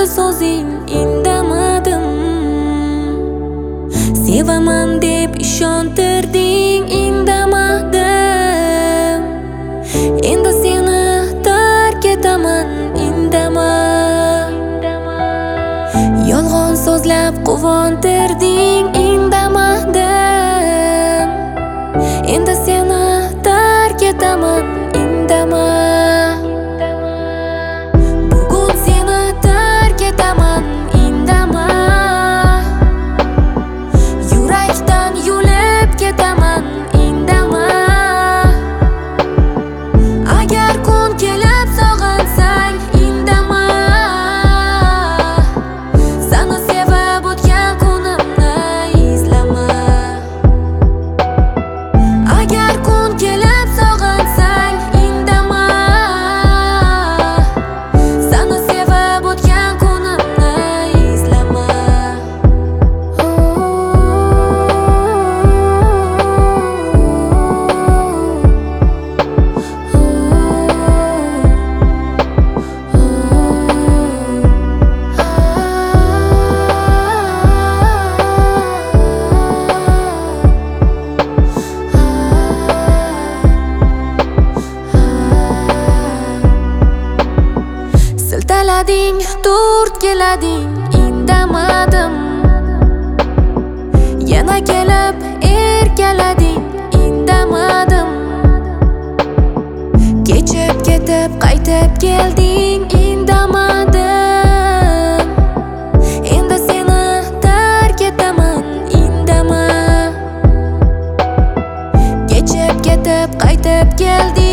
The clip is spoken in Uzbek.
so'zing indamadim. Sevaman deb ishontirding, indamadim. Endi seni tark etaman, indama. Yolg'on so'zlab quvontirding, indamadim. Endi seni tark etaman, indama. Bugun seni tark etaman, indama. Yurakdan yulib ketaman, indama. Agar kun kelib sog'ansang, indama. Seni sevib o'tgan kunimni izlama. Agar kun kelib sog'ansang, indama. Seni sevib o'tgan kunimni izlama. Siltalading, turtkilading, indamadim. Yana kelib erkalading, indamadim. Kechib ketib qaytib kelding, indamadim. Endi seni tark etaman, indama. Kechib ketib qaytib kelding.